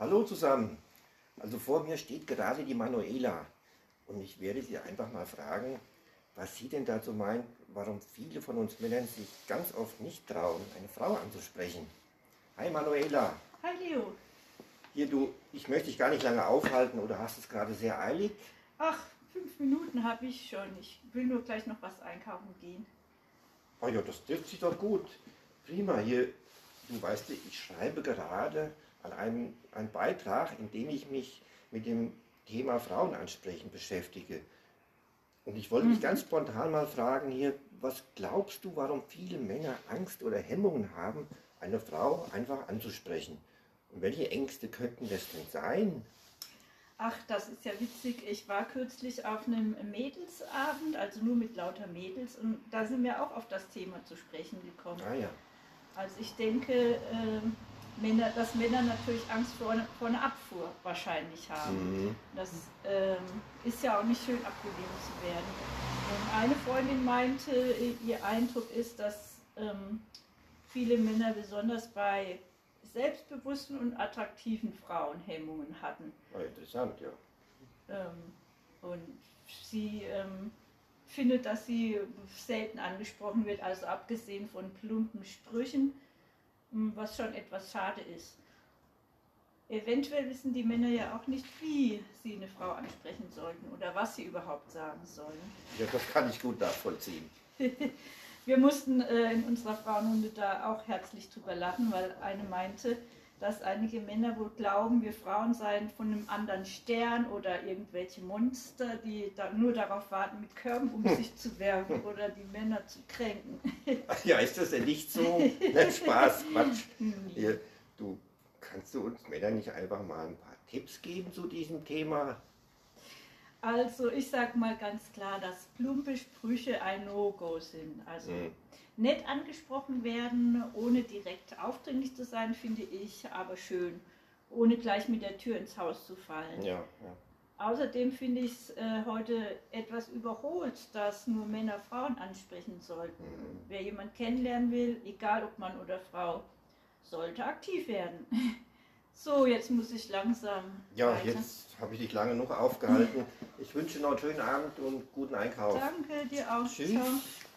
Hallo zusammen. Also vor mir steht gerade die Manuela und ich werde sie einfach mal fragen, was sie denn dazu meint, warum viele von uns Männern sich ganz oft nicht trauen, eine Frau anzusprechen. Hi Manuela. Hi Leo. Hier du, ich möchte dich gar nicht lange aufhalten oder hast es gerade sehr eilig? Ach, 5 Minuten habe ich schon. Ich will nur gleich noch was einkaufen gehen. Oh ja, das trifft sich doch gut. Prima, hier, du weißt, ich schreibe gerade an einen Beitrag, in dem ich mich mit dem Thema Frauenansprechen beschäftige. Und ich wollte dich ganz spontan mal fragen hier, was glaubst du, warum viele Männer Angst oder Hemmungen haben, eine Frau einfach anzusprechen? Und welche Ängste könnten das denn sein? Ach, das ist ja witzig. Ich war kürzlich auf einem Mädelsabend, also nur mit lauter Mädels, und da sind wir auch auf das Thema zu sprechen gekommen. Ah ja. Also ich denke, dass Männer natürlich Angst vor einer Abfuhr wahrscheinlich haben. Mhm. Das ist ja auch nicht schön, abgelehnt zu werden. Und eine Freundin meinte, ihr Eindruck ist, dass viele Männer besonders bei selbstbewussten und attraktiven Frauen Hemmungen hatten. Ah, interessant, ja. Und sie findet, dass sie selten angesprochen wird, also abgesehen von plumpen Sprüchen, was schon etwas schade ist. Eventuell wissen die Männer ja auch nicht, wie sie eine Frau ansprechen sollten oder was sie überhaupt sagen sollen. Ja, das kann ich gut nachvollziehen. Wir mussten in unserer Frauenrunde da auch herzlich drüber lachen, weil eine meinte, dass einige Männer wohl glauben, wir Frauen seien von einem anderen Stern oder irgendwelche Monster, die nur darauf warten, mit Körben um sich zu werfen oder die Männer zu kränken. Ach ja, ist das denn nicht so? Nicht Spaß, Quatsch. Hier, du, kannst du uns Männer nicht einfach mal ein paar Tipps geben zu diesem Thema? Also ich sage mal ganz klar, dass plumpe Sprüche ein No-Go sind. Also nett angesprochen werden, ohne direkt aufdringlich zu sein, finde ich, aber schön, ohne gleich mit der Tür ins Haus zu fallen. Ja, ja. Außerdem finde ich es heute etwas überholt, dass nur Männer Frauen ansprechen sollten. Wer jemanden kennenlernen will, egal ob Mann oder Frau, sollte aktiv werden. So, jetzt muss ich langsam Ja, weiter. jetzt habe ich dich lange noch aufgehalten. Ich wünsche noch einen schönen Abend und guten Einkauf. Danke dir auch. Tschüss. Ciao.